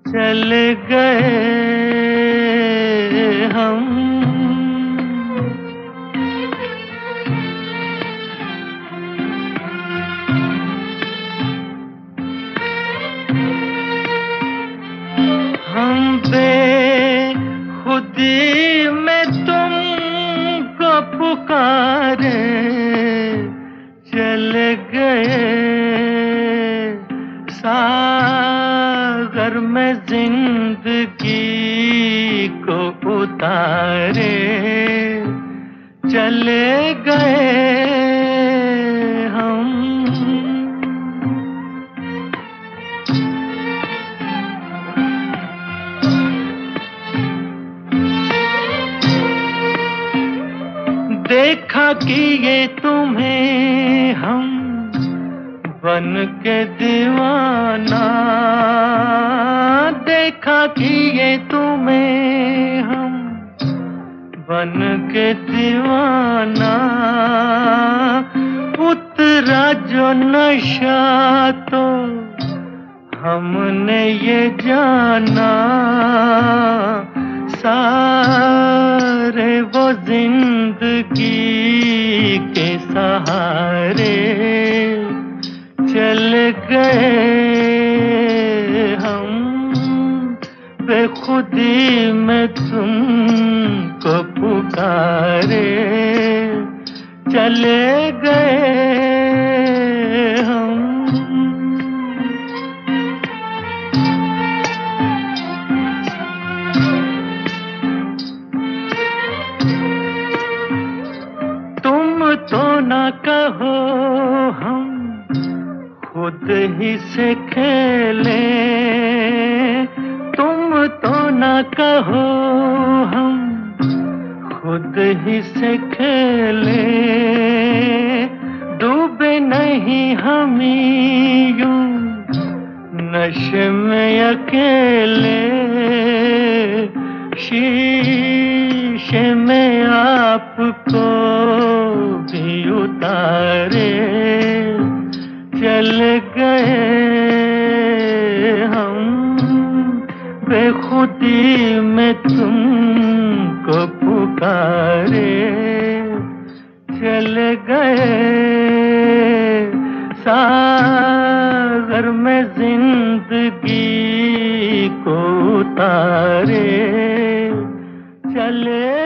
चल गए हम। हम बेखुदी में तुमको पुकारे, चल गए सागर में जिंदगी को उतारे, चले गए हम। देखा कि ये तुम्हें हम बन के दीवाना, देखा कि ये तुम्हें हम बन के दीवाना, उतरा जो नशा तो हमने ये जाना, सारे वो जिंदगी के सहारे चल गए हम। बेखुदी में तुमको पुकारे, चले गए हम। तो ना कहो हम खुद ही से खेले, तुम तो ना कहो हम खुद ही से खेले, डूबे नहीं हम यूं नशे में अकेले, शीशे में आपको भी उतारे, चल गए हम। बेखुदी में तुमको पुकारे, चल गए सागर में जिंदगी को उतारे, चले